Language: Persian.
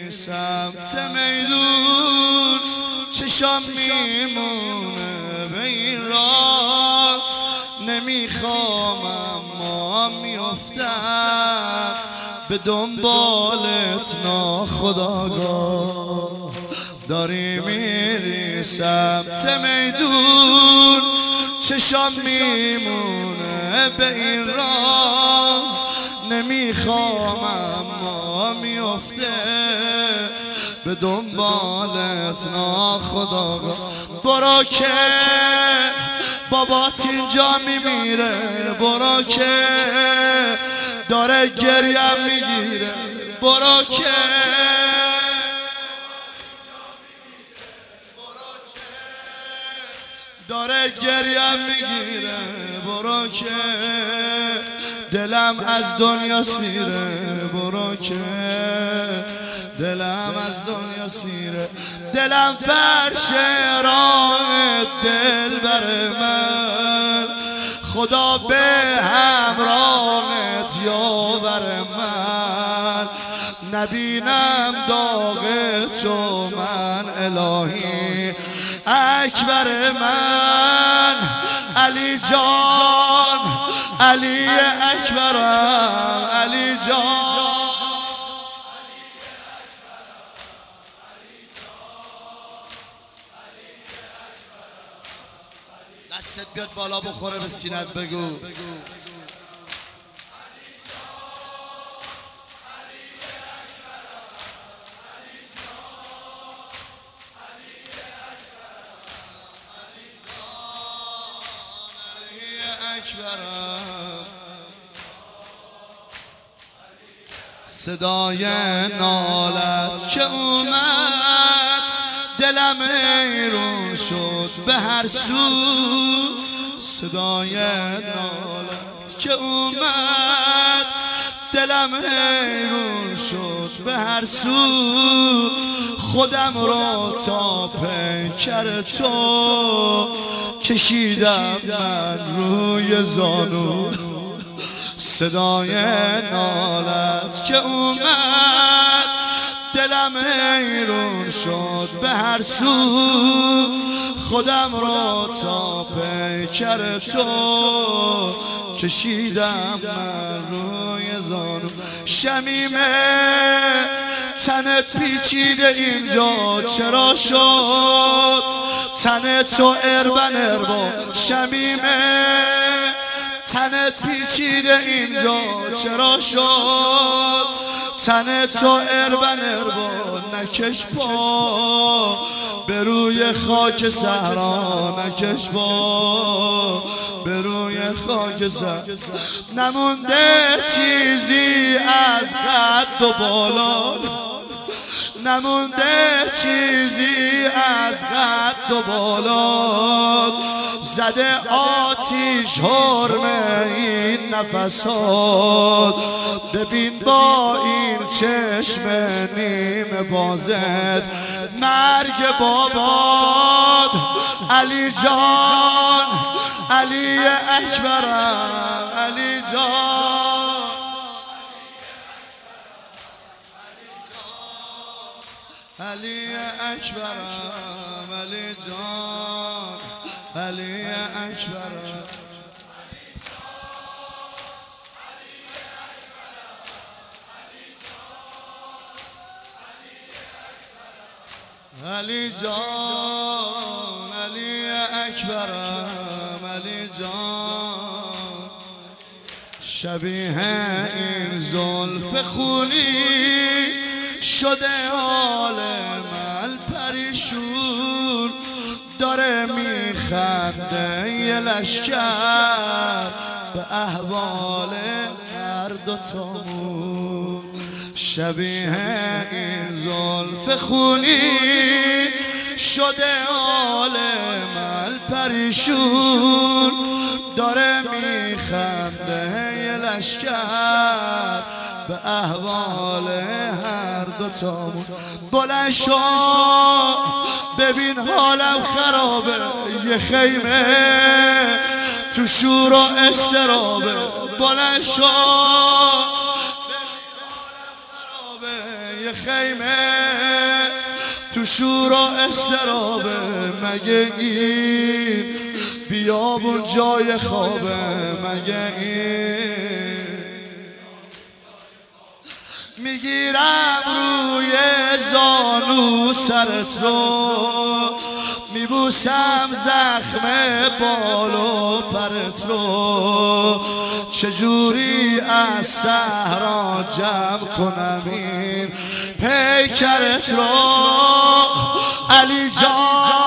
سمت میدون چشام میمونه به این راه نمیخوام اما میافتم به دنبالت ناخودآگاه داری میری سمت میدون چشام میمونه به این راه نمیخوام اما میفته به دنبالت ناخودآگاه برو که بابات اینجا میمیره برو که داره گریم میگیره برو که داره گریم میگیره برو که دلم از دنیا سیره برو که دلم از دنیا سیره دلم فرش راه دل بر من خدا به همراهت یاور من نبینم داغ تو من الهی اکبر من علی جان علی اکبرم علی جان دستت بیاد بالا بخوره به سینت بگو صدای نالت که اومد دلم ایرون شد به هر سو صدای نالت که اومد دلم ایرون شد به هر سو خودم رو تا پیکر تو کشیدم من روی زانو صدای نالت که اومد دلم ایرون شد به هر سو خودم رو تا پیکر تو کشیدم من روی زانو شمیمه تنت پیچیده اینجا چرا شد تن تو اربن اربا شمیمه تنت پیچیده اینجا چرا شد تن تو اربن اربا نکش پا به روی خاک صحرا نکش پا به روی خاک صحرا نمونده چیزی از قد و بالا نمونده چیزی از قد و بالا زده آتیش حرمه این نفسات ببین با این چشم نیم بازت مرگ بابات علی جان علی اکبرم علی جان علی اکبرم علی جان علی اکبرم علی جان علی اکبرم علی جان شبیه این زلف خونی شده حال من پریشون داره میخنده یه لشکر به احوال هر دوتامون شبیه این زلف خونی شده حال من پریشون داره میخنده یه لشکر به احوال هر دوتامون بلند شو ببین حالم خرابه یه خیمه تو شور و استرابه بلند شو یه خیمه تو شور و استرابه، مگه این بیابون جای خوابه، مگه این میگیرم روی زانو سرت رو، میبوسم زخم بال و پرت رو، چجوری از صحرا جمع کنم این پیکرت رو علی جان.